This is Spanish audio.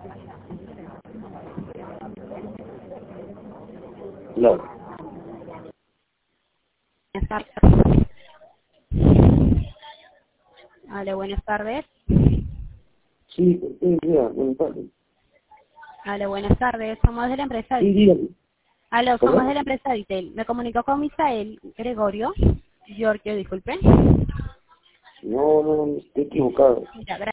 Claro. Buenas tardes. Aló, buenas tardes. Sí, buenas tardes. Aló, buenas tardes. Somos de la empresa Sí, Vitel. dígame. Aló, somos de ¿Cómo? la empresa Vitel. Me comunicó con Misael Gregorio. Giorgio, disculpe. No, estoy equivocado. Mira,